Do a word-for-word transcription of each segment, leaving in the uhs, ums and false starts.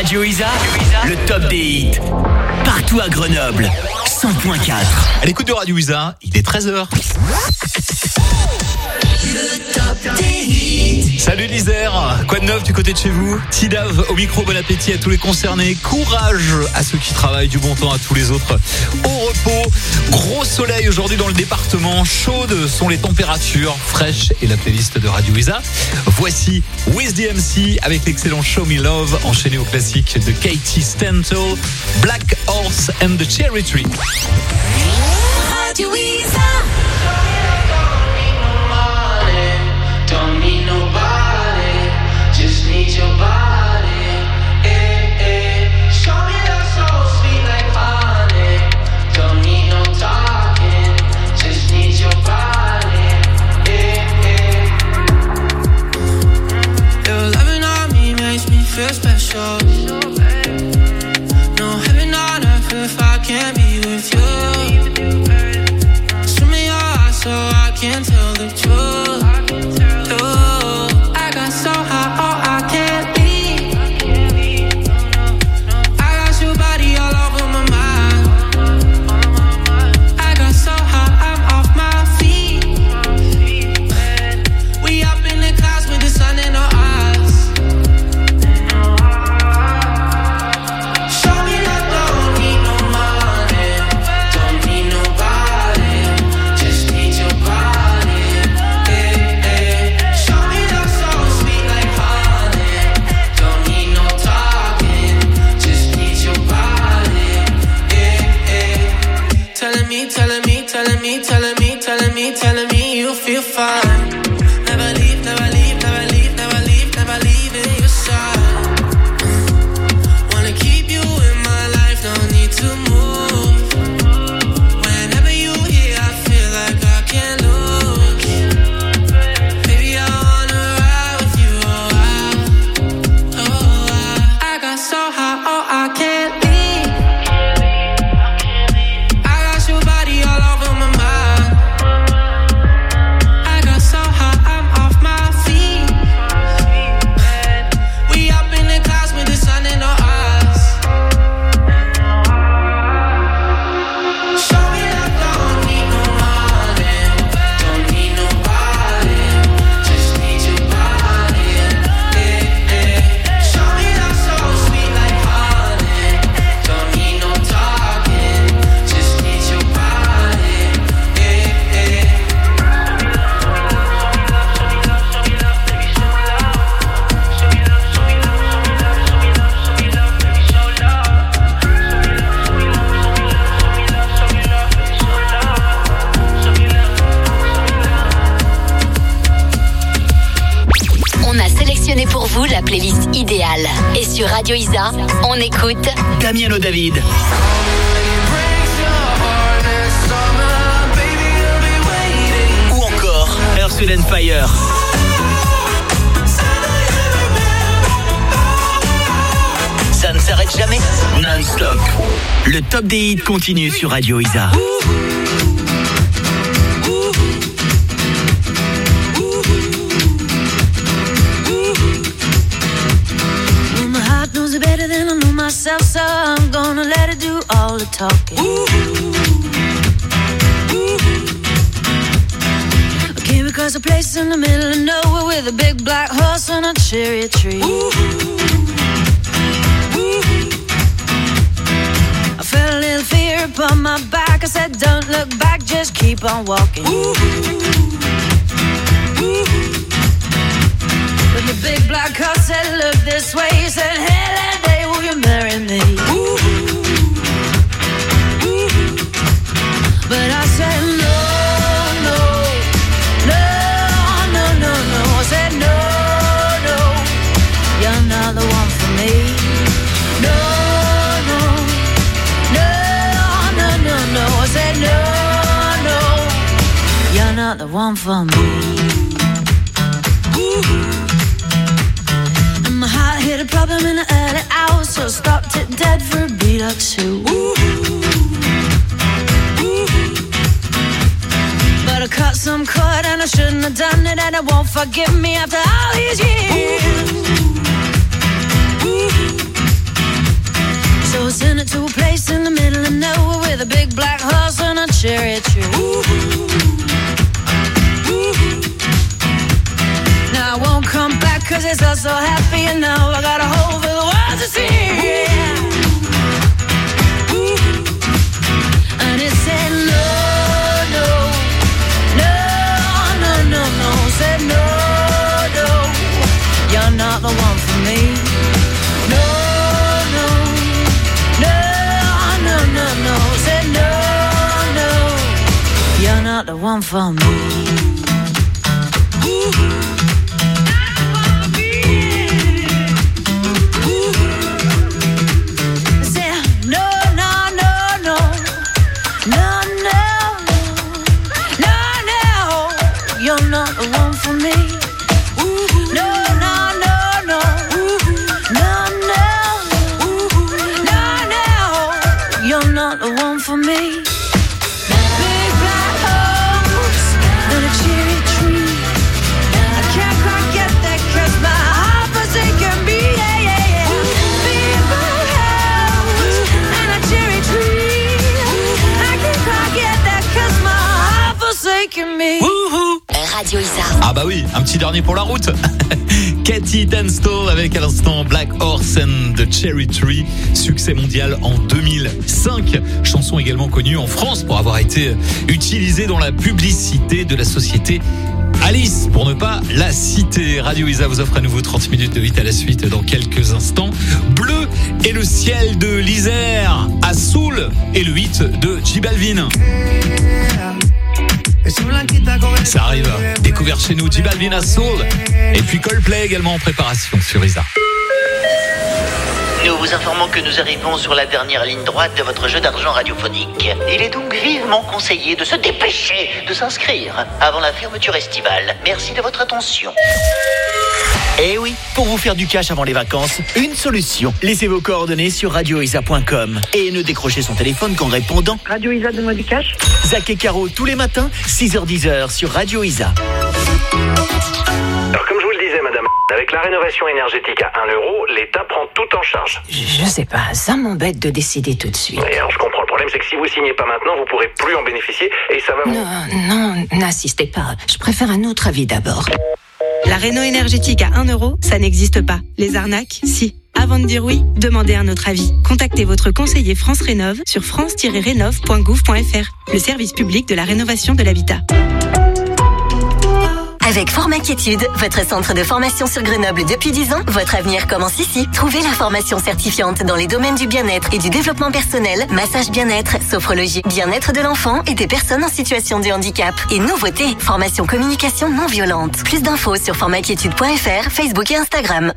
Radio Isa, le top des hits. Partout à Grenoble, cent point quatre. À l'écoute de Radio Isa, il est treize heures. Le top des hits. Salut l'Isère, quoi de neuf du côté de chez vous? Tidav au micro, bon appétit à tous les concernés. Courage à ceux qui travaillent, du bon temps à tous les autres au repos. Gros soleil aujourd'hui dans le département, chaudes sont les températures, fraîches et la playlist de Radio Isa. Voici Wiz D M C avec l'excellent Show Me Love, enchaîné au classique de Katie Stantle, Black Horse and the Cherry Tree. Radio Isa. Don't need nobody, just need your body. Eh, eh. Show me love so sweet like honey. Don't need no talking, just need your body. Eh, eh. Your loving on me makes me feel special. No heaven on earth if I can't be with you. Show me your eyes so I can tell the truth. I got so high, oh, I can't leave. I got your body all over my mind. I got so high, I'm off my feet. We up in the clouds with the sun in our eyes. Show me love, don't need no money, don't need nobody, just need your body. Telling me, telling me, telling me, telling me, telling me you feel fine. Never leave, never leave, never leave, never leave, never leave in your side. Wanna keep you in my life, no need to move. Whenever you here, I feel like I can't lose. Baby, I wanna ride with you, oh I, oh I. I got so high, oh I can't leave. Pour vous, la playlist idéale. Et sur Radio Isa, on écoute Damiano David. Ou encore Earth, Wind and Fire. Ça ne s'arrête jamais, non-stop. Le top des hits continue sur Radio Isa. Better than I know myself, so I'm gonna let her do all the talking. Ooh. Ooh. I came across a place in the middle of nowhere with a big black horse and a cherry tree. Ooh. Ooh. I felt a little fear upon my back. I said, don't look back, just keep on walking. Ooh. Ooh. But the big black horse said, look this way. He said, hey, that day will you marry me? Ooh. Ooh. But I said, no, no, no, no, no, no. I said, no, no, you're not the one for me. No, no, no, no, no, no. I said, no, no, you're not the one for me. Ooh. My heart hit a problem in the early hours, so I stopped it dead for a beat or two. Ooh. Ooh. But I cut some cord and I shouldn't have done it, and it won't forgive me after all these years. Ooh. Ooh. Send it to a place in the middle of nowhere with a big black horse and a cherry tree. Now I won't come back cause it's all so happy, and now I got a hole for the world to see. Yeah. And it said no, no, no, no, no, no. Said no, no, you're not the one for me. No, no, no, no, no, no. Said no, no, you're not the one for me. You're not the one for me. No, no, no, no. No, no. No, no. You're not the one for me. Big black horse and a cherry tree. I can't quite get that cause my heart forsaken me. Yeah, yeah, yeah. Big black horse and a cherry tree. I can't quite get that cause my heart forsaken me. Wouhou! Radio Isa. Ah bah oui, un petit dernier pour la route. Katy Tunstall avec à l'instant Black Horse and the Cherry Tree, succès mondial en deux mille cinq. Chanson également connue en France pour avoir été utilisée dans la publicité de la société Alice, pour ne pas la citer. Radio Isa vous offre à nouveau trente minutes de hit à la suite dans quelques instants. Bleu et le ciel de l'Isère, Azul et le hit de J Balvin. Ça arrive, découvert chez nous J Balvin, Azul et puis Coldplay également en préparation sur Isa. Nous vous informons que nous arrivons sur la dernière ligne droite de votre jeu d'argent radiophonique. Il est donc vivement conseillé de se dépêcher de s'inscrire avant la fermeture estivale. Merci de votre attention. Eh oui, pour vous faire du cash avant les vacances, une solution. Laissez vos coordonnées sur radio isa point com et ne décrochez son téléphone qu'en répondant Radio Isa, donne-moi du cash. Zach et Caro tous les matins, six heures dix sur Radio Isa. Alors comme je vous le disais madame, avec la rénovation énergétique à un euro, l'État prend tout en charge. Je, je sais pas, ça m'embête de décider tout de suite. Et alors je comprends, le problème c'est que si vous signez pas maintenant, vous pourrez plus en bénéficier et ça va vous... Non, non, n'insistez pas, je préfère un autre avis d'abord. La réno énergétique à un euro, ça n'existe pas. Les arnaques, si. Avant de dire oui, demandez un autre avis. Contactez votre conseiller France Rénov sur france tiret rénov point gouv point f r, le service public de la rénovation de l'habitat. Avec Formaquiétude, votre centre de formation sur Grenoble depuis dix ans, votre avenir commence ici. Trouvez la formation certifiante dans les domaines du bien-être et du développement personnel, massage bien-être, sophrologie, bien-être de l'enfant et des personnes en situation de handicap. Et nouveauté, formation communication non violente. Plus d'infos sur formaquiétude point f r, Facebook et Instagram.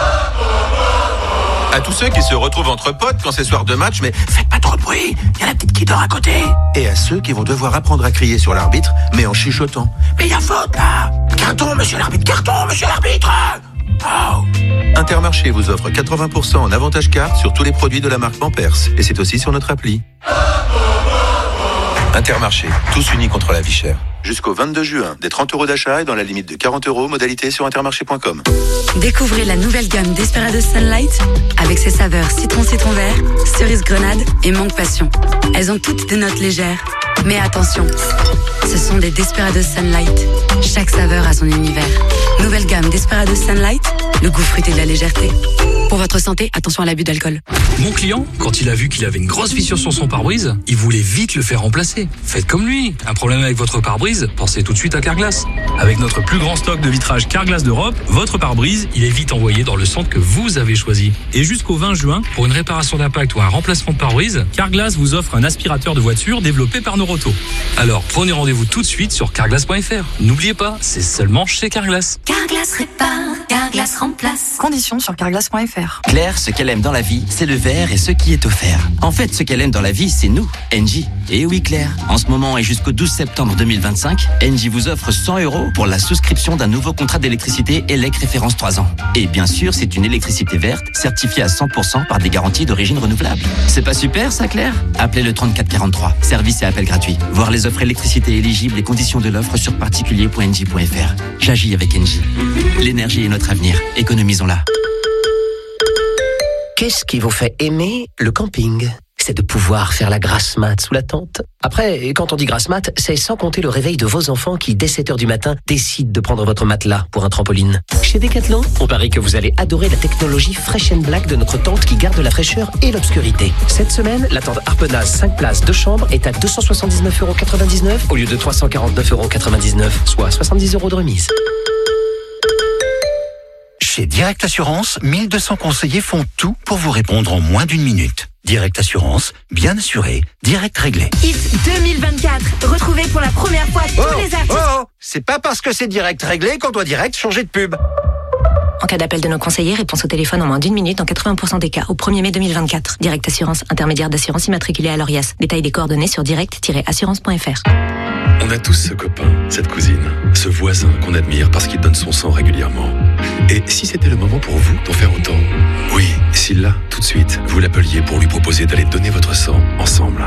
À tous ceux qui se retrouvent entre potes quand c'est soir de match, mais faites pas trop de bruit, il y a la petite qui dort à côté. Et à ceux qui vont devoir apprendre à crier sur l'arbitre, mais en chuchotant. Mais il y a faute là. Carton, monsieur l'arbitre, carton, monsieur l'arbitre. Oh. Intermarché vous offre quatre-vingts pour cent en avantage carte sur tous les produits de la marque Pampers. Et c'est aussi sur notre appli. Intermarché, tous unis contre la vie chère. Jusqu'au vingt-deux juin, des trente euros d'achat et dans la limite de quarante euros, modalité sur intermarché point com. Découvrez la nouvelle gamme Desperados Sunlight avec ses saveurs citron citron vert, cerise grenade et mangue passion. Elles ont toutes des notes légères. Mais attention, ce sont des Desperados Sunlight. Chaque saveur a son univers. Nouvelle gamme Desperados Sunlight, le goût fruité de la légèreté. Pour votre santé, attention à l'abus d'alcool. Mon client, quand il a vu qu'il avait une grosse fissure sur son pare-brise, il voulait vite le faire remplacer. Faites comme lui. Un problème avec votre pare-brise, pensez tout de suite à Carglass. Avec notre plus grand stock de vitrage Carglass d'Europe, votre pare-brise, il est vite envoyé dans le centre que vous avez choisi. Et jusqu'au vingt juin, pour une réparation d'impact ou un remplacement de pare-brise, Carglass vous offre un aspirateur de voiture développé par Noroto. Alors prenez rendez-vous tout de suite sur carglass point f r. N'oubliez pas, c'est seulement chez Carglass. Carglass répare, Carglass remplace. Conditions sur carglass point f r. Claire, ce qu'elle aime dans la vie, c'est le verre et ce qui est offert. En fait, ce qu'elle aime dans la vie, c'est nous, Engie. Et oui, Claire, en ce moment et jusqu'au douze septembre deux mille vingt-cinq, Engie vous offre cent euros pour la souscription d'un nouveau contrat d'électricité E L E C référence trois ans. Et bien sûr, c'est une électricité verte, certifiée à cent pour cent par des garanties d'origine renouvelable. C'est pas super, ça, Claire? Appelez le trente-quatre quarante-trois. Service et appel gratuit. Voir les offres électricité éligibles et conditions de l'offre sur particulier point engie point f r. J'agis avec Engie. L'énergie est notre avenir. Économisons-la. Qu'est-ce qui vous fait aimer le camping ? C'est de pouvoir faire la grasse mat sous la tente. Après, quand on dit grasse mat, c'est sans compter le réveil de vos enfants qui, dès sept heures du matin, décident de prendre votre matelas pour un trampoline. Chez Decathlon, on parie que vous allez adorer la technologie Fresh and Black de notre tente qui garde la fraîcheur et l'obscurité. Cette semaine, la tente Harpenaz cinq places deux chambres est à deux cent soixante-dix-neuf euros quatre-vingt-dix-neuf au lieu de trois cent quarante-neuf euros quatre-vingt-dix-neuf, soit soixante-dix euros de remise. Chez Direct Assurance, mille deux cents conseillers font tout pour vous répondre en moins d'une minute. Direct Assurance, bien assuré, direct réglé. Hit deux mille vingt-quatre. Retrouvez pour la première fois tous oh, les artistes. Oh, oh, c'est pas parce que c'est direct réglé qu'on doit direct changer de pub. En cas d'appel de nos conseillers, réponse au téléphone en moins d'une minute dans quatre-vingts pour cent des cas au premier mai deux mille vingt-quatre. Direct Assurance, intermédiaire d'assurance immatriculée à l'Orias. Détail des coordonnées sur direct tiret assurance point f r. On a tous ce copain, cette cousine, ce voisin qu'on admire parce qu'il donne son sang régulièrement. Et si c'était le moment pour vous d'en faire autant ? Oui, si là, tout de suite, vous l'appeliez pour lui proposer d'aller donner votre sang ensemble.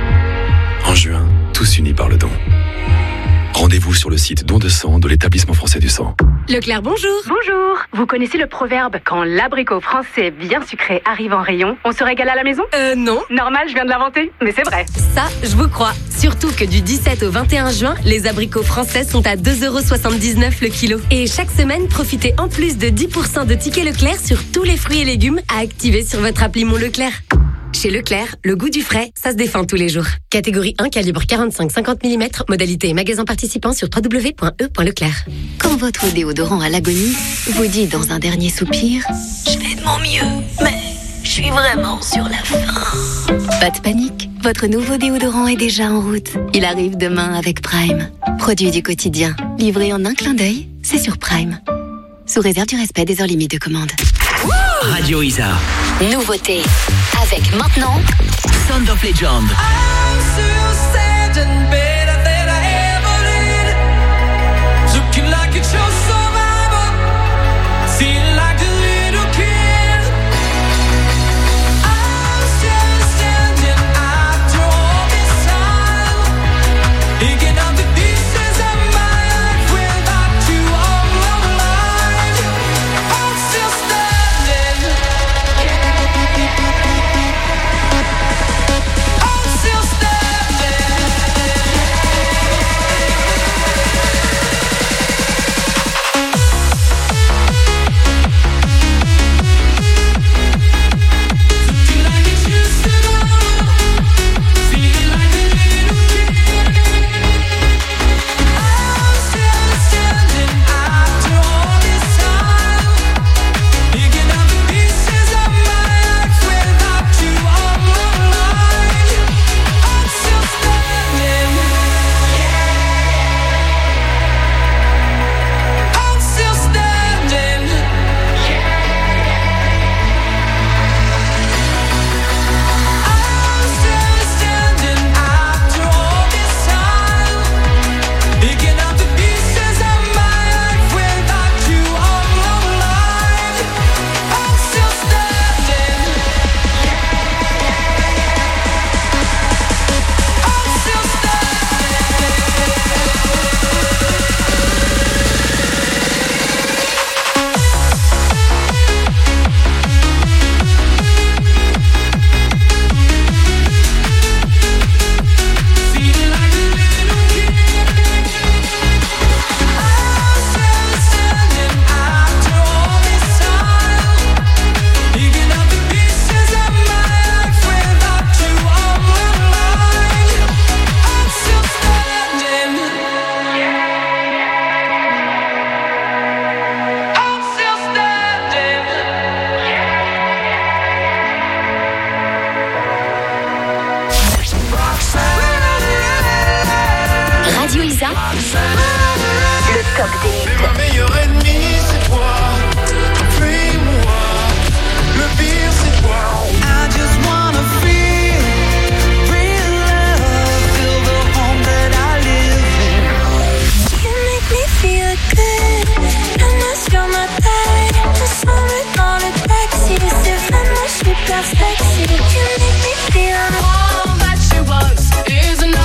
En juin, tous unis par le don. Rendez-vous sur le site don de sang de l'établissement français du sang. Leclerc, bonjour. Bonjour. Vous connaissez le proverbe « Quand l'abricot français bien sucré arrive en rayon, on se régale à la maison » Euh, non. Normal, je viens de l'inventer, mais c'est vrai. Ça, je vous crois. Surtout que du dix-sept au vingt et un juin, les abricots français sont à deux euros soixante-dix-neuf le kilo. Et chaque semaine, profitez en plus de dix pour cent de tickets Leclerc sur tous les fruits et légumes à activer sur votre appli Mon Leclerc. Chez Leclerc, le goût du frais, ça se défend tous les jours. Catégorie un, calibre quarante-cinq à cinquante millimètres, modalité magasin participant sur w w w point e point leclerc. Quand votre déodorant à l'agonie vous dit dans un dernier soupir « Je fais de mon mieux, mais je suis vraiment sur la fin ». Pas de panique, votre nouveau déodorant est déjà en route. Il arrive demain avec Prime. Produit du quotidien, livré en un clin d'œil, c'est sur Prime. Sous réserve du respect des heures limites de commande. Radio Isa. Nouveauté. Avec maintenant Sound of Legend.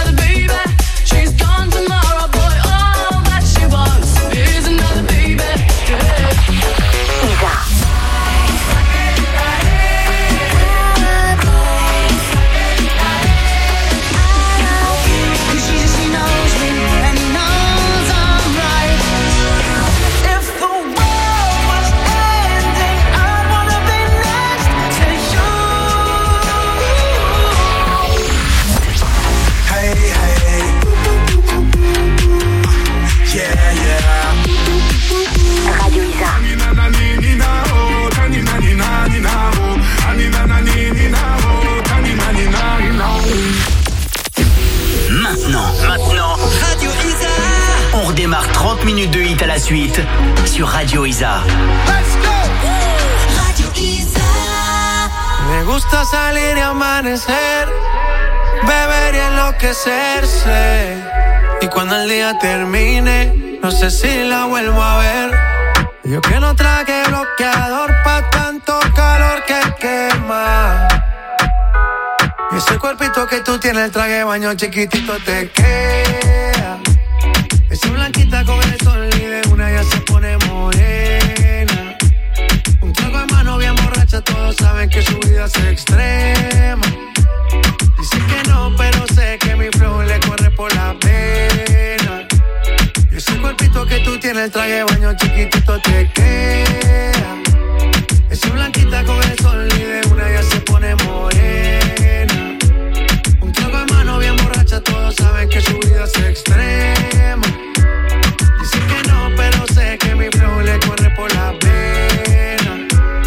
Baby suite sur Radio Isa. Radio Isa. Me gusta salir y amanecer, beber y enloquecerse. Y cuando el día termine, no sé si la vuelvo a ver. Yo que no traje bloqueador pa' tanto calor que quema. Y ese cuerpito que tú tienes, el traje de baño chiquitito te queda. Esa blanquita con el sol y de una ya se pone morena. Un trago de mano bien borracha, todos saben que su vida es extrema. Dicen que no, pero sé que mi flow le corre por la pena. Y ese cuerpito que tú tienes, el traje de baño chiquitito te queda. Esa blanquita con el sol y de una ya se pone morena. Un trago de mano bien borracha, todos saben que su vida es extrema. Dicen que no, pero sé que mi flow le corre por la pena.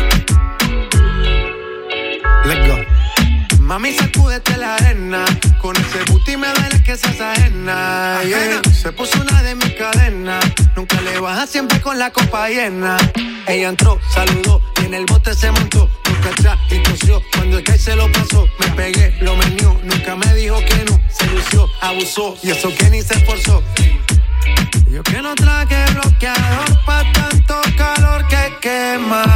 Let's go. Mami, sacúdete la arena. Con ese booty me duele que seas ajena, yeah. Se puso una de mis cadenas. Nunca le baja, siempre con la copa llena. Ella entró, saludó y en el bote se montó. Nunca atrás y tosió. Cuando el que se lo pasó, me pegué, lo menió. Nunca me dijo que no, se lució, abusó. Y eso que ni se esforzó. Yo que no traje bloqueador pa' tanto calor que quema.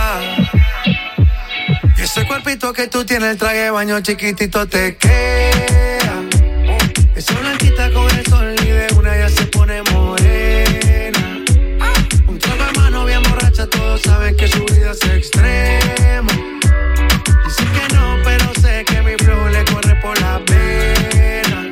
Y ese cuerpito que tú tienes, el traje de baño chiquitito te queda. Esa blanquita con el sol y de una ya se pone morena. Un trago de mano bien borracha, todos saben que su vida es extrema. Dicen que no, pero sé que mi flow le corre por la pena.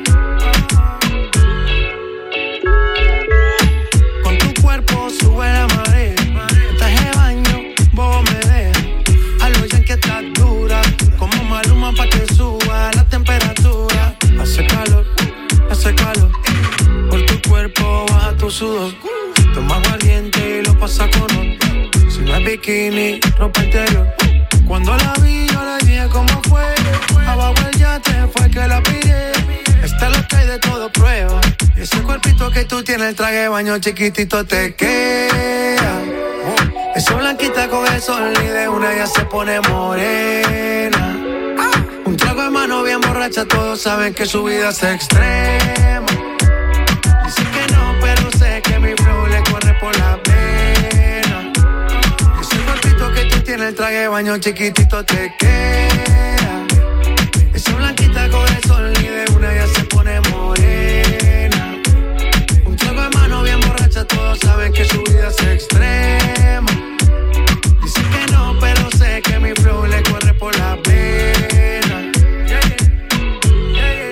Con tu cuerpo sube la marea. En traje de baño, vos me dejas. A lo ya que estás dura, como Maluma pa' que suba la temperatura. Hace calor, hace calor. Por tu cuerpo baja tu sudor. Toma aguardiente y lo pasa con on. Si no es bikini, ropa interior. Cuando la vi yo le dije cómo fue. Abajo el yate fue que la pillé. Está lo que hay de todo prueba. Y ese cuerpito que tú tienes, el traje de baño chiquitito te queda. Esa blanquita con el sol y de una ya se pone morena. Un trago de mano bien borracha, todos saben que su vida es extrema. Dicen que no, pero sé que mi flow le corre por la pena. Ese cuerpito que tú tienes, el traje de baño chiquitito te queda. Esa blanquita con el sol y de una ya se pone morena. Un trago de mano bien borracha, todos saben que su vida es extrema. Dicen que no, pero sé que mi flow le corre por la pena. Yeah, yeah. Yeah,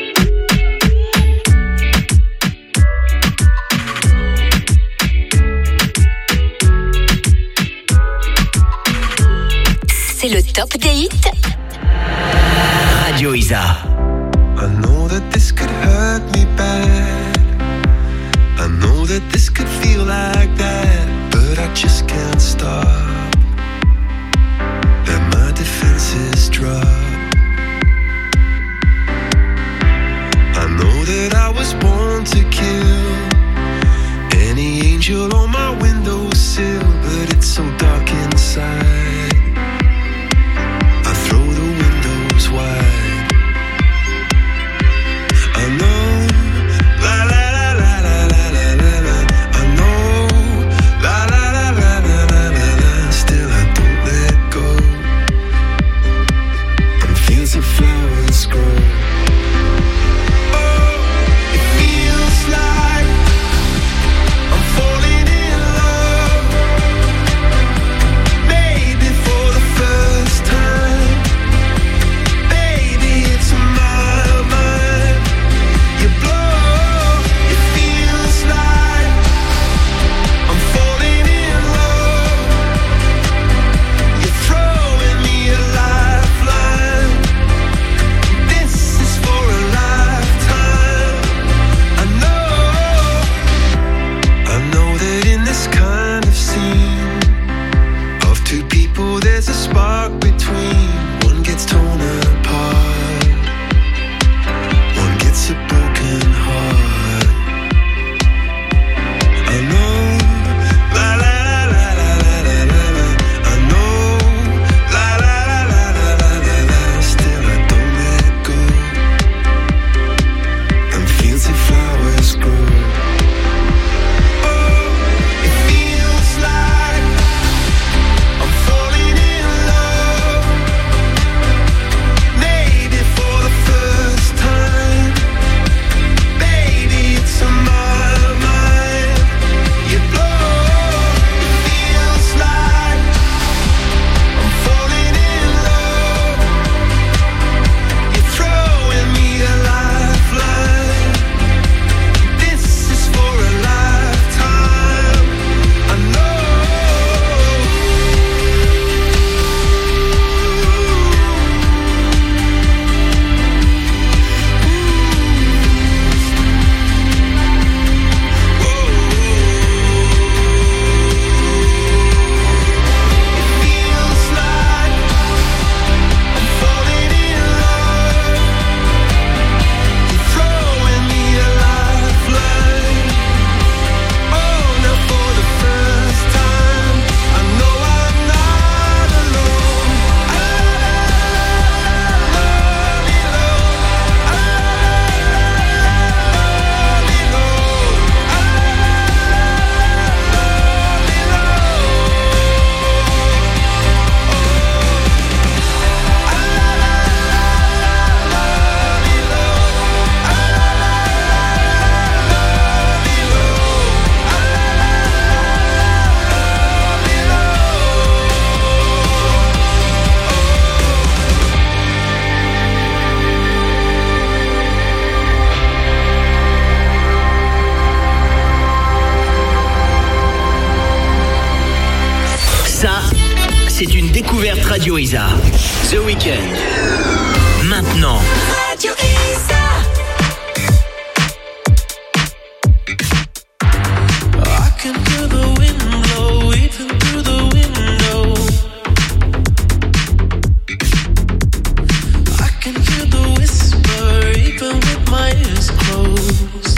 yeah. C'est le top des hits. Radio Isa. I know that this could hurt me bad. I know that this could feel like that, but I just can't stop. And my defenses drop. I know that I was born to kill. Any angel on my windowsill, but it's so dark inside. I throw the windows wide. I know, la la la la la la la la la. I know Ça, c'est une découverte Radio Isa. The Weeknd. Maintenant. Radio Isa. I can hear the wind blow even through the window. I can hear the whisper even with my ears closed.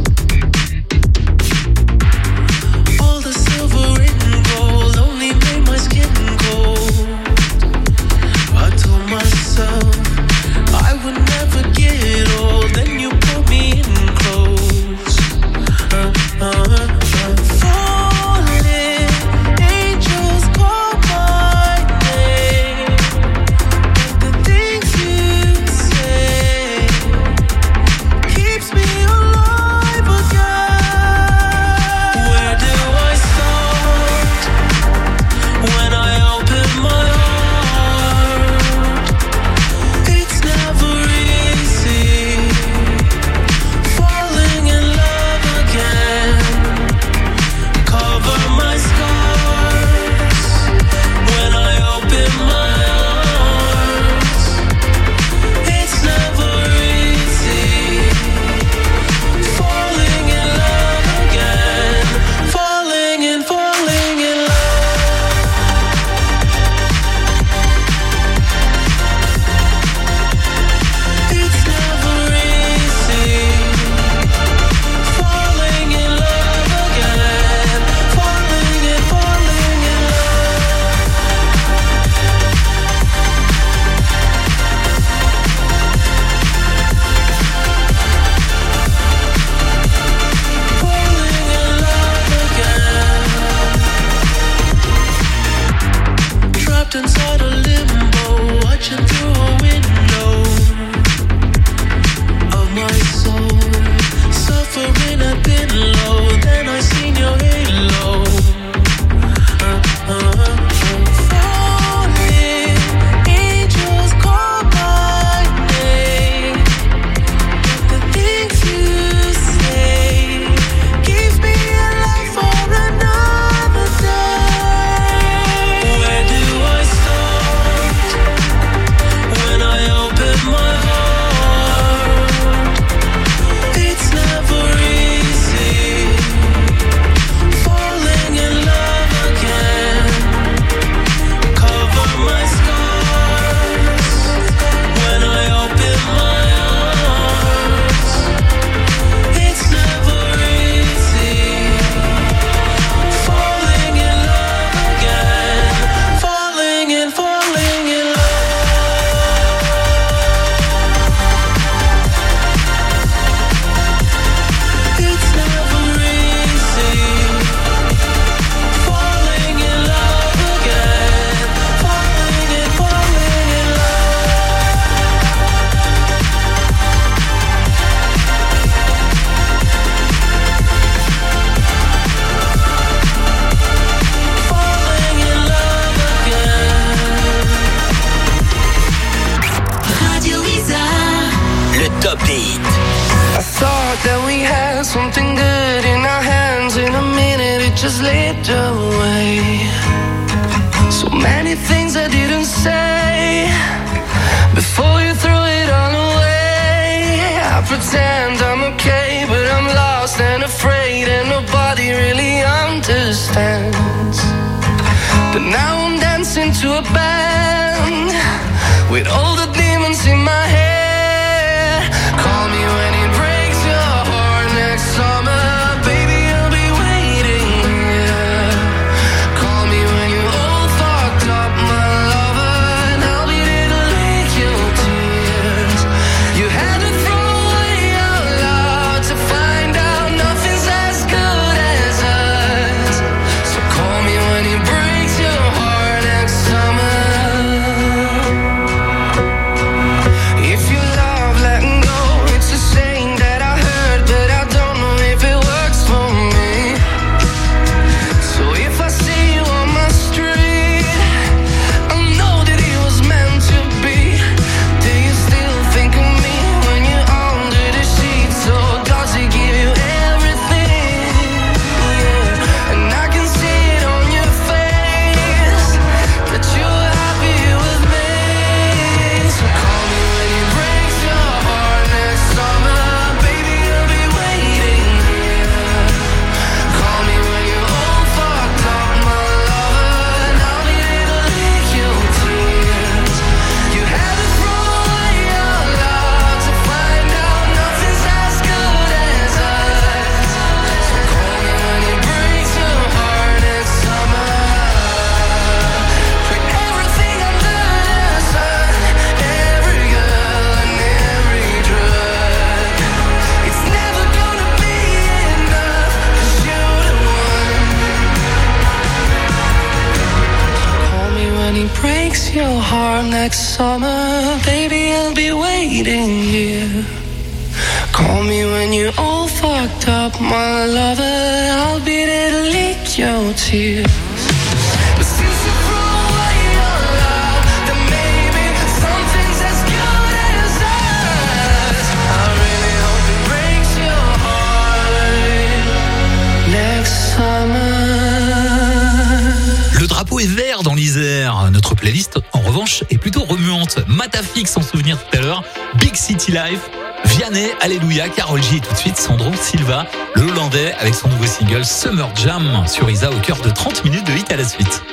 All the silver and gold only made my skin cold. I told myself I would never get old. Then you put me in close. Uh, uh, uh, falling angels call my name. But the things you say keeps me alive again. Where do I start when I open my heart? It's never easy falling in love again. Cover my scars when I open my arms. It's never easy falling in love again. Falling and falling in love. It's never easy falling in love again. Falling and falling in love. Falling in love again. Trapped inside a limbo, watching through a window of my soul. Suffering I've been low, then I seen your halo. Uh, uh, uh, falling angels call my name. But the things you say keeps me alive for another day. Where do I start when I open my heart? It's never easy falling in love again. Cover my scars when I open my arms. It's never easy falling in love again. Falling and falling in love. It's never easy falling in love again. Falling and falling in love. Falling in love again. Radio Isa. Le top des hits. I thought that we had something good in our hands. In a minute it just slipped away. So many things I didn't say before you threw it all away. I pretend I'm okay, but I'm lost and afraid, and nobody really understands. But now I'm dancing to a band with all the demons in my head. Call me when it breaks your heart next summer, baby, I'll be waiting here. Call me when you're all fucked up, my lover, and I'll be there to lick your tears. You had to throw away your love to find out nothing's as good as us. So call me when it breaks your heart next summer. If you breaks your heart next summer, baby, I'll be waiting here. Call me when you're all fucked up, my lover, I'll be there to lick your tears. But since you threw away your love, then maybe something's as good as us. I really hope it breaks your heart next summer. Le drapeau est vert dans l'Isère. Notre playlist, en revanche, est plutôt remuante. Matafix, en souvenir tout à l'heure. Big City Life. Vianney, Alléluia, Karol G et tout de suite Sandro Silva, le Hollandais, avec son nouveau single Summer Jam sur Isa au cœur de trente minutes de hit à la suite.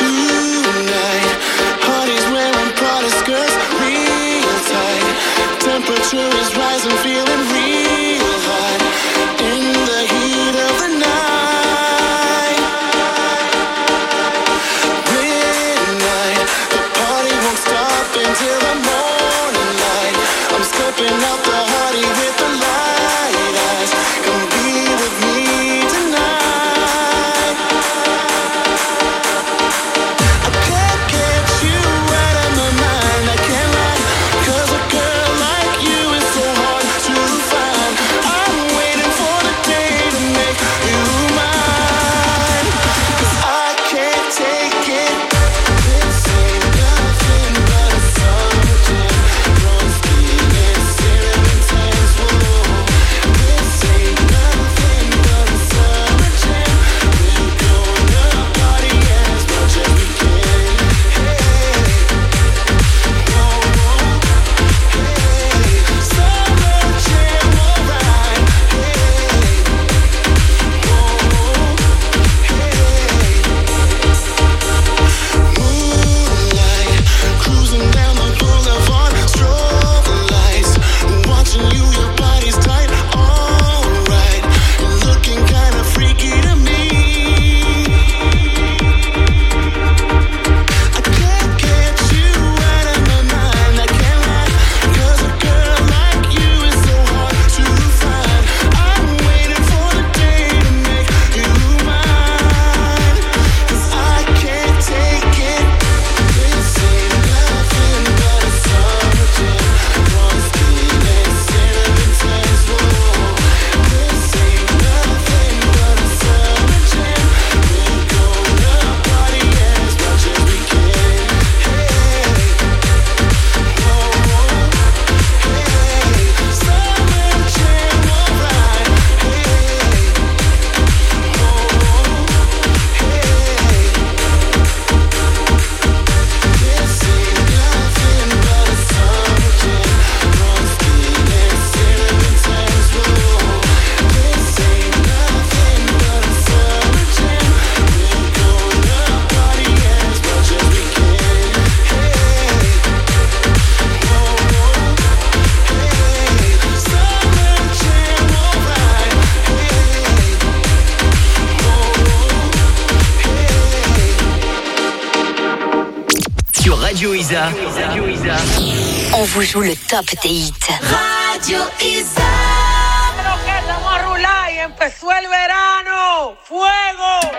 Radio Isa. Radio Isa. On vous joue le top des hits. Radio Isa. Pero que estamos a rular y empezó el verano. ¡Fuego!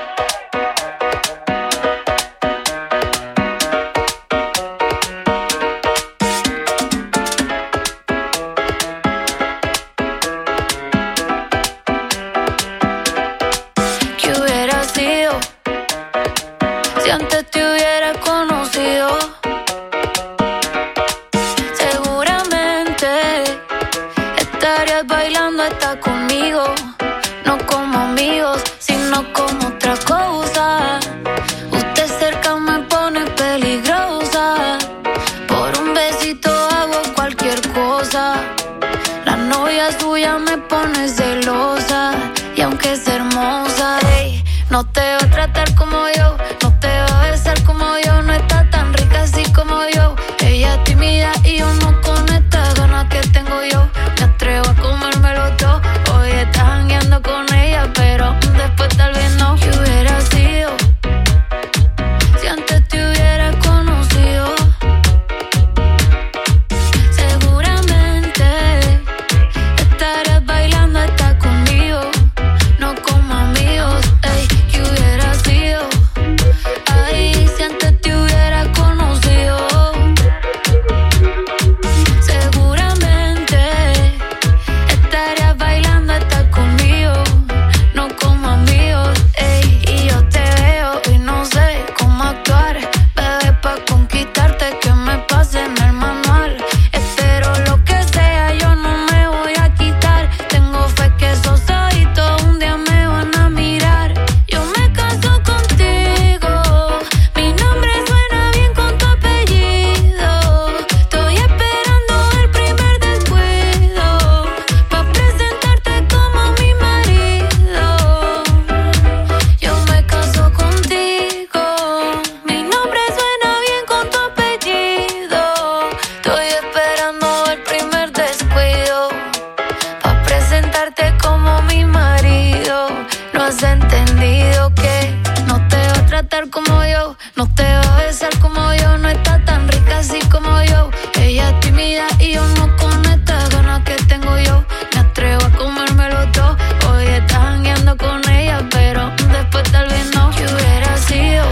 ¿Qué hubiera sido si antes te hubiera conocido? Estarías bailando hasta conmigo, no como amigos, sino como otra cosa. Usted cerca me pone peligrosa, por un besito hago cualquier cosa. La novia suya me pone celosa, y aunque es hermosa, hey, no te va a tratar como yo, no te va a besar como yo, no está tan rica así como yo. Ella es tímida y yo no con estas ganas que tengo yo. Me atrevo a comérmelo todo. Hoy estás jangueando con ella, pero después tal vez no. ¿Qué hubiera sido si antes te hubiera conocido? Seguramente estarías bailando hasta conmigo, no como amigos. Ey, ¿qué hubiera tratar como yo, no te va a besar como yo, no está tan rica así como yo. Ella es tímida y yo no con estas ganas que tengo yo. Me atrevo a comérmelo todo. Hoy estás jangueando con ella, pero después tal vez no. ¿Qué hubiera sido?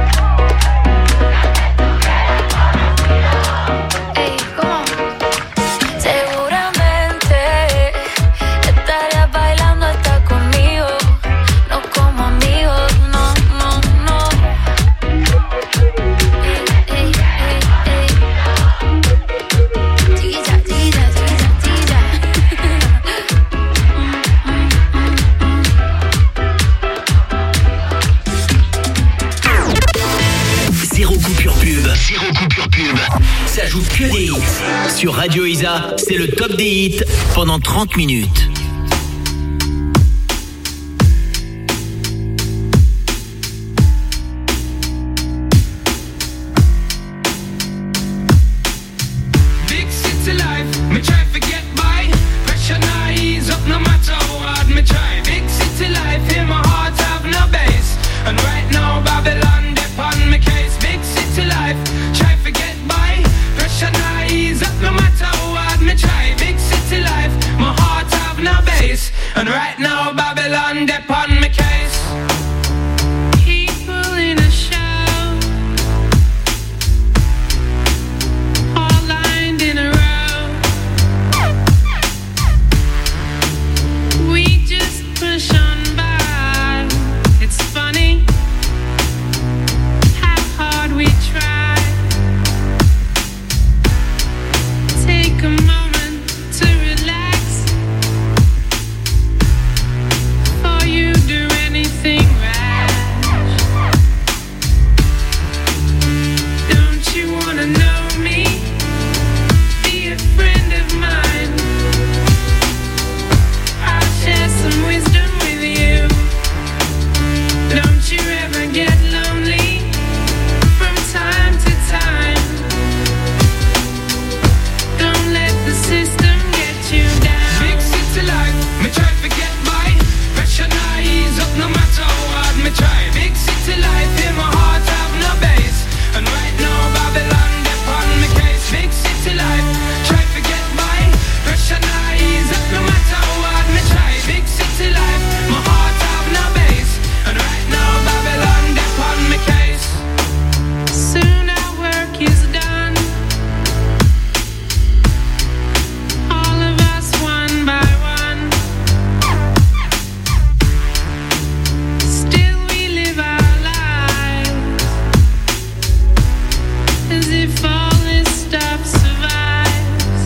Ey, ¿cómo? Seguramente estarías bailando hasta conmigo. No como amigos, no, no, no. Ey, ey, ey, ey. Chiquilla, chiquilla, chiquilla, chiquilla. Zéro coupure pub. Zéro coupure pub. Ça joue que des hits. Sur Radio Isa, c'est le top des hits pendant trente minutes. Big city life, me try to get by. Pressure now ease up no matter how hard me try. Big city life, in my heart have no base. And right now Babylon dip on me case. Big city life, try to get by. Pressure now ease up no matter how hard me try. Big city life, my heart have no base. And right now Babylon dip on me case. People in a show, all lined in a row. We just push on by. It's funny how hard we try. Take a moment to relax before you do anything rash. Don't you wanna know me? Be a friend of mine. I'll share some wisdom with you. Don't you ever get lonely from time to time. Don't let the system get you down. Big city life, me try to get by. Pressure now ease up no matter how hard me try. Big city life, in my heart have no base. And right now Babylon dip on me case. Big city life, try to get by. Pressure now ease up no matter how hard me try. Big city life, my heart have no base. And right now Babylon dip on me case. Soon our work is done. All of us one by one. Still we live our lives as if all this stuff survives.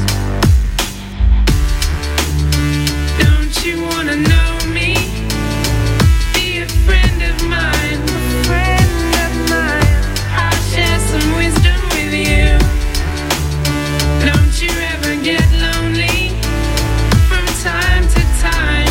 Don't you wanna know me? Be a friend of mine. A friend of mine. I'll share some wisdom with you. Don't you ever get lonely from time to time.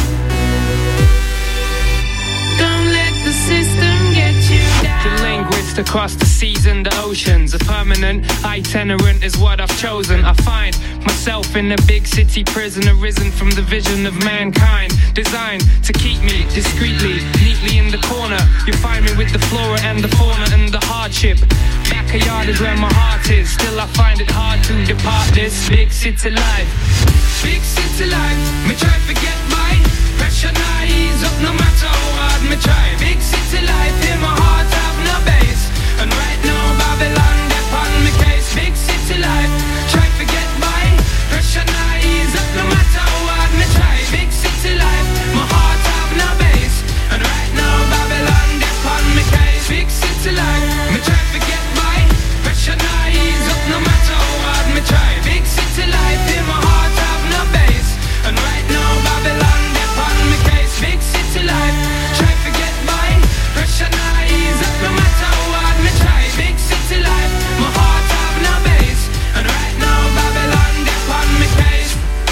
Don't let the system get you down. The linguist across the seas and the oceans. A permanent itinerant is what I've chosen. I find myself in a big city prison, arisen from the vision of mankind, designed to keep me discreetly, neatly in the corner. You find me with the flora and the fauna and the hardship. Backyard is where my heart is. Still I find it hard to depart this big city life. Big city life, me try to get by. Pressure now ease up no matter how hard me try. Big city life, in my heart have no base. And right now Babylon dip on me case. Big city life, try to get by. Pressure now ease up no matter how hard me try. Big city life, my heart have no base. And right now Babylon dip on me case. Big city life, me try to get by. Pressure now ease up no matter how hard me try. Big city life, in my heart have no base. And right now Babylon dip on me case. Big city life, try to get by. Pressure now ease up no matter how hard me try. Big city life, my heart have no base. And right now Babylon dip on me case.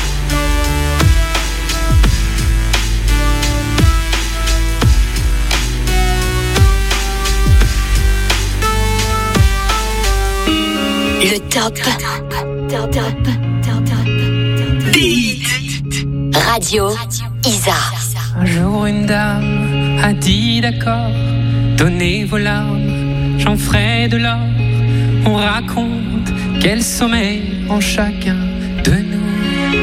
Le top. Top, top, top, top. Des hits. Radio Isa. Un jour une dame a dit d'accord, donnez vos larmes, j'en ferai de l'or. On raconte quel sommeil en chacun de nous.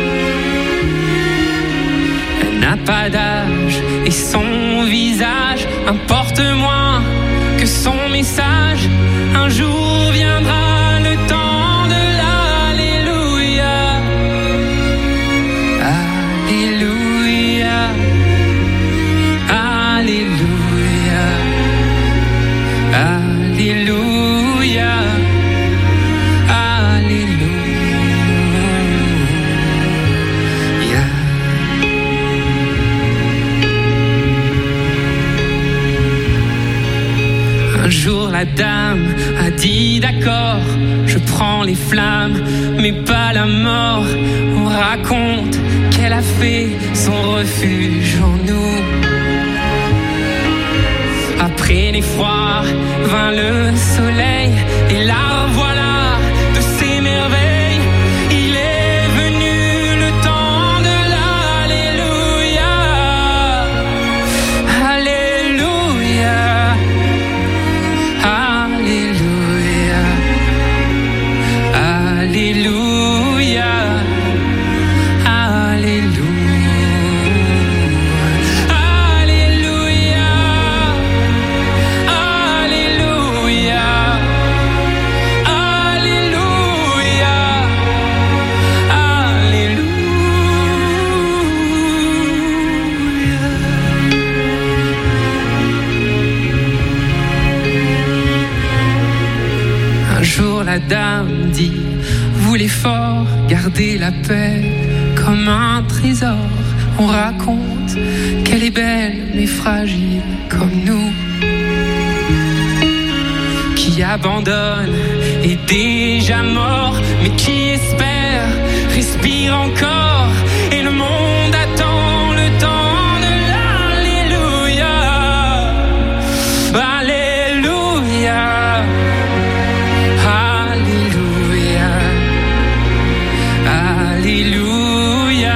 Elle n'a pas d'âge et son visage importe moins que son message. Un jour viendra le temps de l'Alléluia. Alléluia. Alléluia. Alléluia. Alléluia. Un jour la dame a dit d'accord, je prends les flammes, mais pas la mort. On raconte qu'elle a fait son refuge en nous. Après l'effroi vint le soleil, et la voilà de ses merveilles. Il est venu le temps de l'Alléluia. Alléluia. Alléluia. Alléluia. La dame dit, voulez fort garder la paix comme un trésor. On raconte qu'elle est belle mais fragile comme nous, qui abandonne est déjà mort, mais qui espère respire encore. Et le monde attend le temps de l'Alléluia. Alléluia. Alléluia,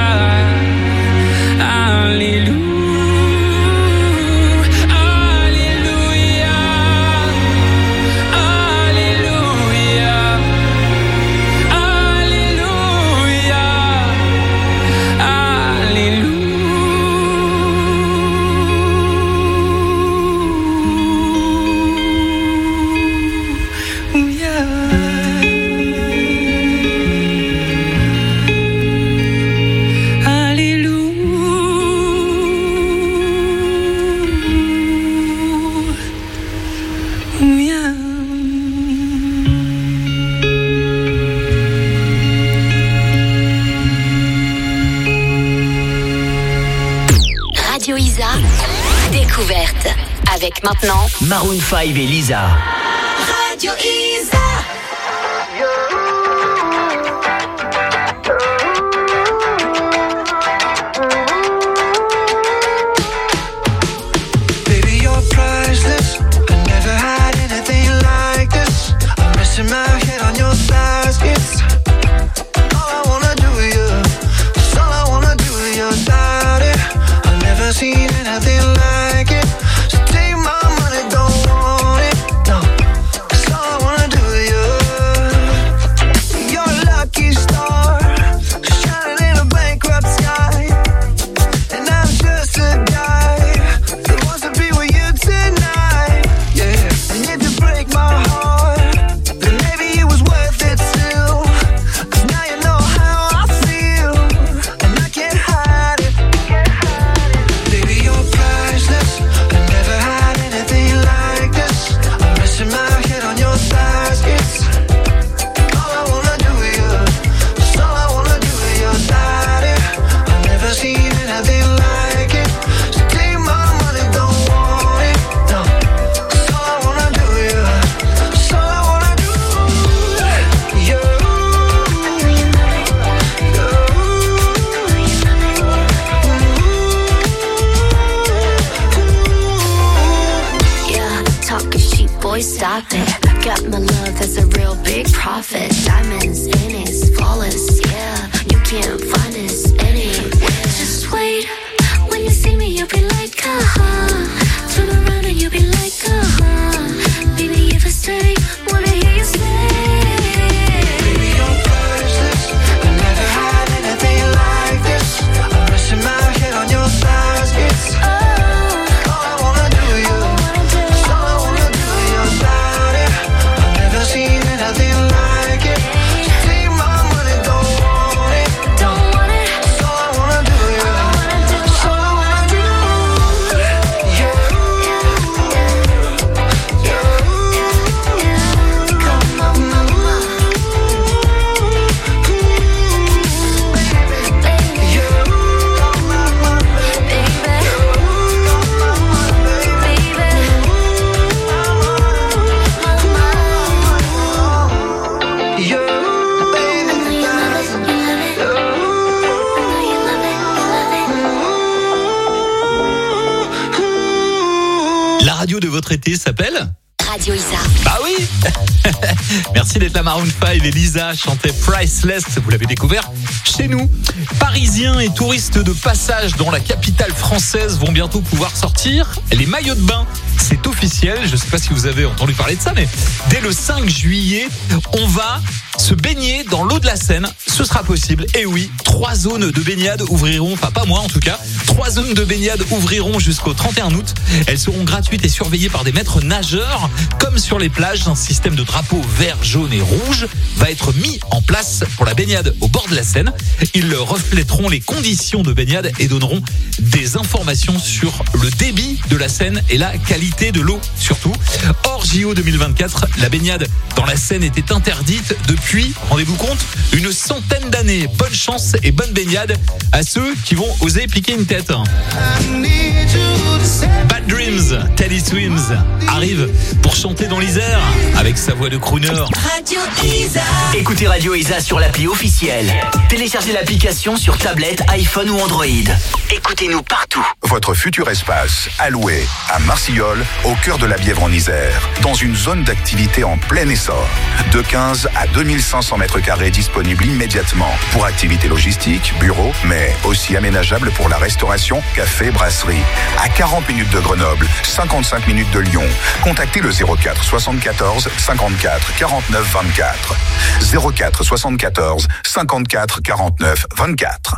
Alléluia, Alléluia, Alléluia, Alléluia, Radio Isa, découverte. Avec maintenant Maroon five et Lisa. Radio Isa. Baby, you're priceless. I never had anything like this. I'm resting my head on your thighs. It's all I wanna do with you. It's all I wanna do with your body. I've never seen anything like it. So take my money, don't want it. No, it's all I wanna do with you. You're a lucky star, shining in a bankrupt sky. And I'm just a guy that wants to be with you tonight. Yeah, and if you break my heart, then maybe it was worth it still. 'Cause now you know how I feel, and I can't hide it. Baby, you're priceless. I never had anything like this. I'm resting my head on your thighs. It's all I wanna do with you. It's all I wanna do with your body. I've never seen anything like it. So take my money, don't want it. No, it's all I wanna do with you. It's all I wanna do. You, Yeah, talking cheap, boy, stop it. Got my love as a real big profit. Diamonds in it, flawless, yeah. You can't find us anywhere. Just wait, when you see me, you'll be like, uh-huh. turn around and you'll be like, uh-huh. Baby, if I stay, wanna hear you say. Baby, don't push this. I never had anything like this. I'm resting my head on your thighs. It's all I wanna do, you. It's all I wanna do, your body. I've never seen anything like it. So take my money, don't want it. Don't want it. It's all I wanna do, you. It's all I wanna do. You, you, Come on, mama. La radio de votre été s'appelle Radio Isa. Bah oui. Merci d'être là. Maroon cinq et Lisa chantaient Priceless. Vous l'avez découvert chez nous. Parisiens et touristes de passage dans la capitale française vont bientôt pouvoir sortir les maillots de bain. C'est officiel. Je ne sais pas si vous avez entendu parler de ça, mais dès le cinq juillet, on va se baigner dans l'eau de la Seine. Ce sera possible. Et oui, trois zones de baignade ouvriront, enfin pas moi en tout cas, trois zones de baignade ouvriront jusqu'au trente et un août. Elles seront gratuites et surveillées par des maîtres nageurs. Comme sur les plages, un système de drapeaux vert, jaune et rouge va être mis en place pour la baignade au bord de la Seine. Ils reflèteront les conditions de baignade et donneront des informations sur le débit de la Seine et la qualité de l'eau surtout. Hors J O deux mille vingt-quatre, la baignade dans la Seine était interdite depuis, rendez-vous compte, une centaine d'années. Bonne chance et bonne baignade à ceux qui vont oser piquer une tête. Bad Dreams, Teddy Swims arrive pour chanter dans l'Isère avec sa voix de crooner. Radio Isa. Écoutez Radio Isa sur l'appli officielle. Téléchargez l'application sur tablette, iPhone ou Android. Écoutez-nous partout. Votre futur espace, alloué à Marcillol, au cœur de la Bièvre en Isère, dans une zone d'activité en plein essor. De quinze à deux mille cinq cents mètres carrés disponibles immédiatement pour activités logistiques, bureaux, mais aussi aménageables pour la restauration, café, brasserie. À quarante minutes de Grenoble, cinquante-cinq minutes de Lyon. Contactez le zéro quatre soixante-quatorze cinquante-quatre quarante-neuf vingt-quatre. zéro quatre soixante-quatorze cinquante-quatre quarante-neuf vingt-quatre.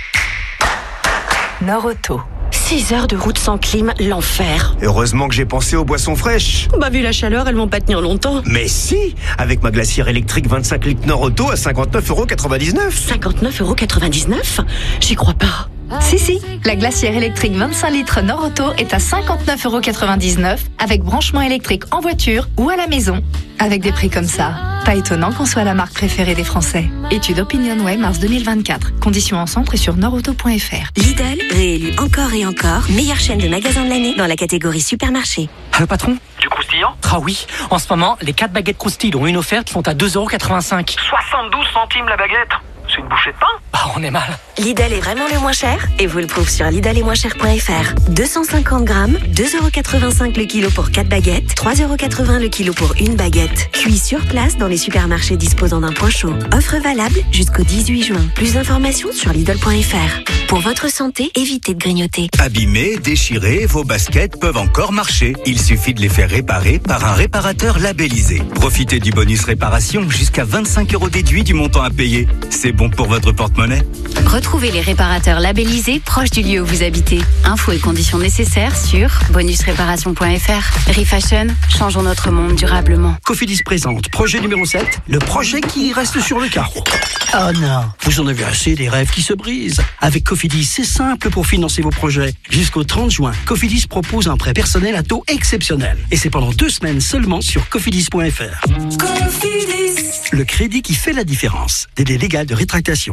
Nord-Auto. six heures de route sans clim, l'enfer. Heureusement que j'ai pensé aux boissons fraîches. Bah vu la chaleur, elles vont pas tenir longtemps. Mais si, avec ma glacière électrique vingt-cinq litres Nord-Auto à cinquante-neuf euros quatre-vingt-dix-neuf. cinquante-neuf euros quatre-vingt-dix-neuf ? J'y crois pas. Si, si, la glacière électrique vingt-cinq litres Nord-Auto est à cinquante-neuf euros quatre-vingt-dix-neuf avec branchement électrique en voiture ou à la maison. Avec des prix comme ça, pas étonnant qu'on soit la marque préférée des Français. Étude OpinionWay mars deux mille vingt-quatre. Conditions en centre et sur nordauto point f r. Lidl, réélu encore et encore, meilleure chaîne de magasins de l'année dans la catégorie supermarché. Allô patron ? Du croustillant ? Ah oui, en ce moment, les quatre baguettes croustilles dont une offerte sont à deux euros quatre-vingt-cinq. soixante-douze centimes la baguette ? C'est une bouchée de pain ? Ah, on est mal. Lidl est vraiment le moins cher et vous le prouve sur lidl et moins cher point f r. deux cent cinquante grammes, deux euros quatre-vingt-cinq le kilo pour quatre baguettes, trois euros quatre-vingts le kilo pour une baguette. Cuit sur place dans les supermarchés disposant d'un point chaud. Offre valable jusqu'au dix-huit juin. Plus d'informations sur lidl point f r. Pour votre santé, évitez de grignoter. Abîmés, déchirés, vos baskets peuvent encore marcher. Il suffit de les faire réparer par un réparateur labellisé. Profitez du bonus réparation jusqu'à vingt-cinq euros déduit du montant à payer. C'est bon pour votre porte-monnaie. Retrouvez les réparateurs labellisés proches du lieu où vous habitez. Infos et conditions nécessaires sur bonus réparation point f r. Refashion, changeons notre monde durablement. Cofidis présente projet numéro sept, le projet qui reste sur le carreau. Oh non, vous en avez assez des rêves qui se brisent. Avec Cofidis, c'est simple pour financer vos projets. Jusqu'au trente juin, Cofidis propose un prêt personnel à taux exceptionnel. Et c'est pendant deux semaines seulement sur cofidis point f r. Cofidis, le crédit qui fait la différence. Délai légal de rétractation.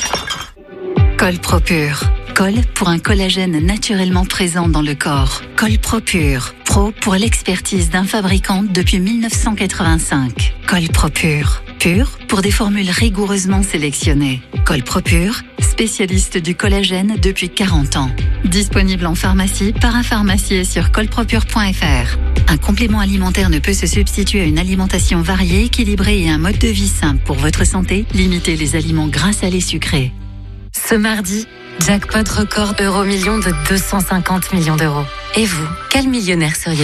Colpropure. Col pour un collagène naturellement présent dans le corps. Colpropure. Pro pour l'expertise d'un fabricant depuis mille neuf cent quatre-vingt-cinq. Colpropure. Pur pour des formules rigoureusement sélectionnées. Colpropure, spécialiste du collagène depuis quarante ans. Disponible en pharmacie, parapharmacie et sur colpropure point f r. Un complément alimentaire ne peut se substituer à une alimentation variée, équilibrée et un mode de vie simple pour votre santé. Limitez les aliments gras, salés, sucrés. Ce mardi, jackpot record euro million de deux cent cinquante millions d'euros. Et vous, quel millionnaire seriez-vous ?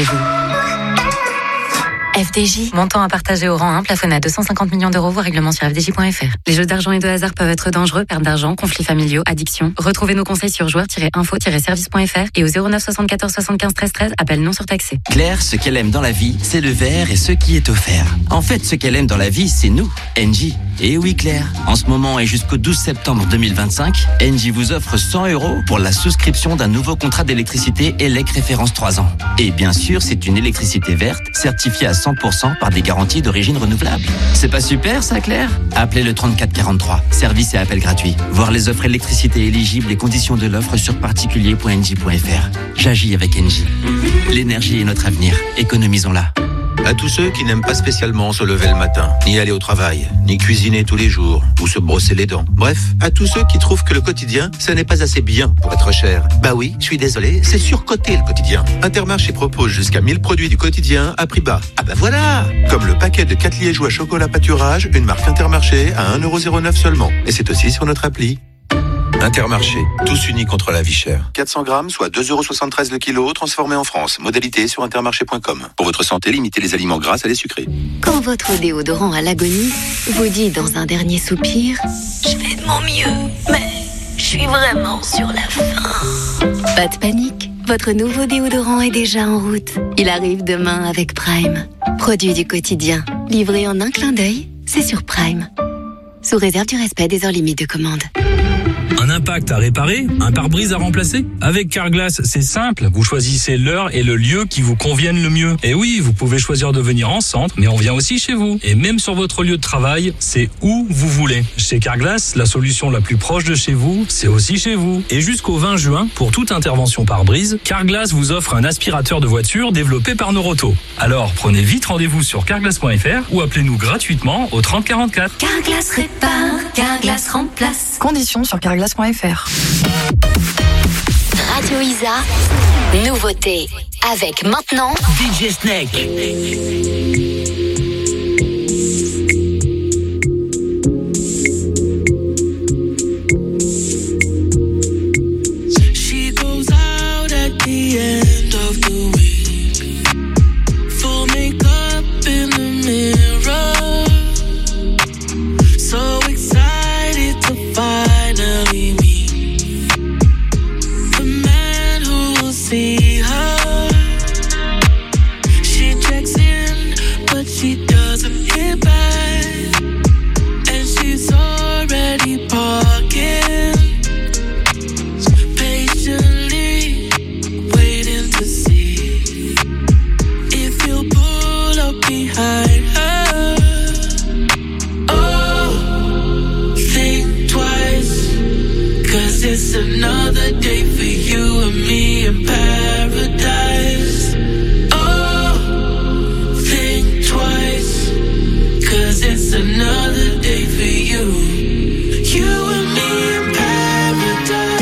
F D J, montant à partager au rang un, plafonné à deux cent cinquante millions d'euros, voire règlement sur f d j point f r. Les jeux d'argent et de hasard peuvent être dangereux, perte d'argent, conflits familiaux, addiction. Retrouvez nos conseils sur joueurs tiret info tiret service point f r et au zéro neuf soixante-quatorze soixante-quinze treize treize, appel non surtaxé. Claire, ce qu'elle aime dans la vie, c'est le verre et ce qui est offert. En fait, ce qu'elle aime dans la vie, c'est nous, Engie. Et oui Claire, en ce moment et jusqu'au douze septembre deux mille vingt-cinq, Engie vous offre cent euros pour la souscription d'un nouveau contrat d'électricité E L E C référence trois ans. Et bien sûr, c'est une électricité verte, certifiée à cent pour cent par des garanties d'origine renouvelable. C'est pas super ça Claire ? Appelez le trente-quatre quarante-trois, service et appel gratuit. Voir les offres électricité éligibles et conditions de l'offre sur particulier point engie point f r. J'agis avec Engie. L'énergie est notre avenir, économisons-la. À tous ceux qui n'aiment pas spécialement se lever le matin, ni aller au travail, ni cuisiner tous les jours, ou se brosser les dents. Bref, à tous ceux qui trouvent que le quotidien, ça n'est pas assez bien pour être cher. Bah oui, je suis désolé, c'est surcoté le quotidien. Intermarché propose jusqu'à mille produits du quotidien à prix bas. Ah bah voilà! Comme le paquet de quatre liégeois chocolat pâturage, une marque Intermarché à un euro zéro neuf seulement. Et c'est aussi sur notre appli. Intermarché, tous unis contre la vie chère. quatre cents grammes, soit deux euros soixante-treize le kilo, transformé en France. Modalité sur intermarché point com. Pour votre santé, limitez les aliments gras à les sucrés. Quand votre déodorant à l'agonie vous dit dans un dernier soupir « Je fais de mon mieux, mais je suis vraiment sur la fin ». Pas de panique, votre nouveau déodorant est déjà en route. Il arrive demain avec Prime. Produit du quotidien, livré en un clin d'œil, c'est sur Prime. Sous réserve du respect des heures limites de commande. Un impact à réparer, un pare-brise à remplacer. Avec Carglass, c'est simple. Vous choisissez l'heure et le lieu qui vous conviennent le mieux. Et oui, vous pouvez choisir de venir en centre, mais on vient aussi chez vous. Et même sur votre lieu de travail, c'est où vous voulez. Chez Carglass, la solution la plus proche de chez vous, c'est aussi chez vous. Et jusqu'au vingt juin, pour toute intervention pare-brise, Carglass vous offre un aspirateur de voiture développé par Noroto. Alors, prenez vite rendez-vous sur carglass point f r ou appelez-nous gratuitement au trente quarante-quatre. Carglass répare, Carglass remplace. Conditions sur carglass point f r. Radio Isa, nouveauté. Avec maintenant D J Snake. She goes out at the end of the week. Full makeup in the mirror. So excited to finally meet the man who will see her. She checks in, but she doesn't hit back. And she's already parking, patiently waiting to see if you'll pull up behind her. Oh, think twice, 'cause it's another day for you and me in paradise. Oh, think twice, 'cause it's another day for you. You and me in paradise.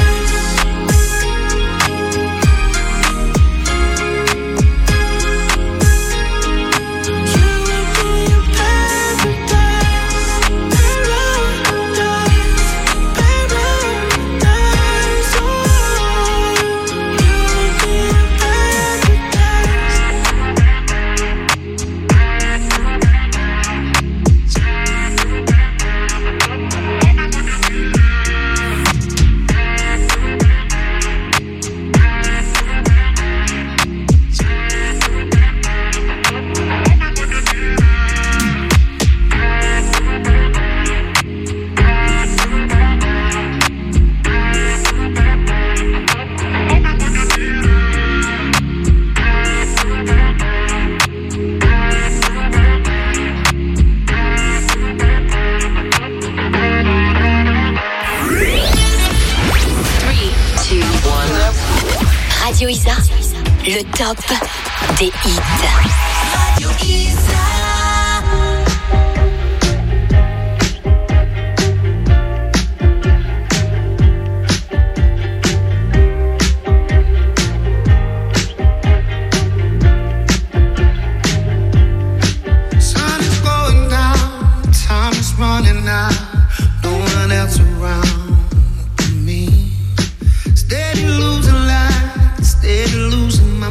Radio Isa, le top des hits. Radio Isa. Sun is going down, time is running out, no one else around me. Steady losing light, steady losing my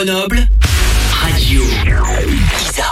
Grenoble, Radio Isa.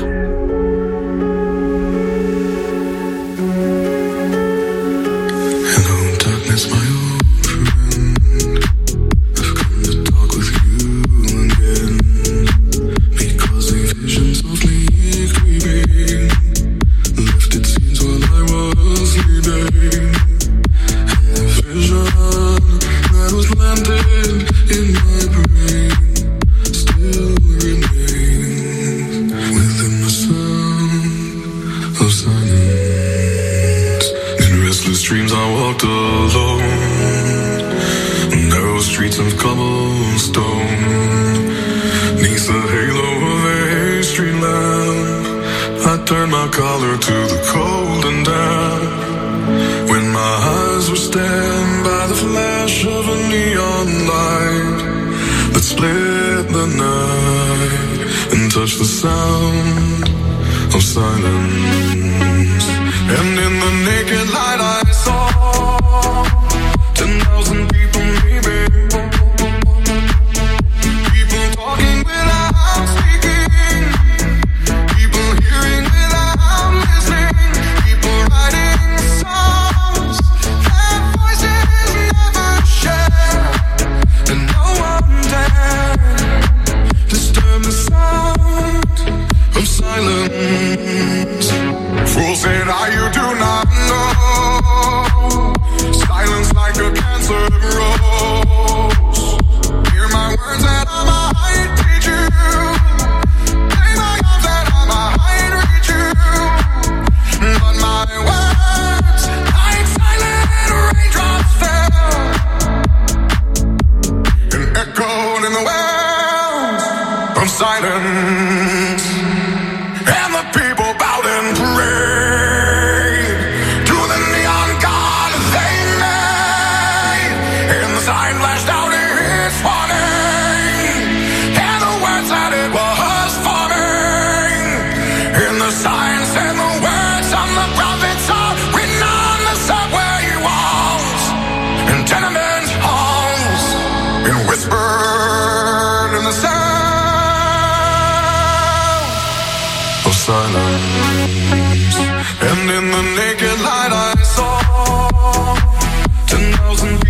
Hello, darkness, my old friend. I've come to talk with you again. Because a vision softly creeping left its scenes while I was sleeping. And the vision that was landed in my brain still remains within the sound of silence. In restless dreams I walked alone, narrow streets of cobblestone, neath the halo of a street lamp. I turned my collar to the cold and damp, when my eyes were stabbed by the flash of a neon light that split the night and touched the sound of silence. And in the naked light I saw ten thousand people, maybe. People talking without speaking, people hearing without listening, people writing songs that voices never share, and no one dared disturb the sound of silence. Fools said, "Ah, you do not know. Silence like a cancer grows. Hear my words that I might teach you. Play my arms that I might reach you. But my words, like silent raindrops, fell and echoed in the wells of silence. And the people bowed and prayed to the neon god they made. And the sign flashed out its warning, and the words that it was forming. And the signs and the words on the prophets are written on the subway walls and tenement halls, and whispered in the sound of silence. And in the naked light I saw ten thousand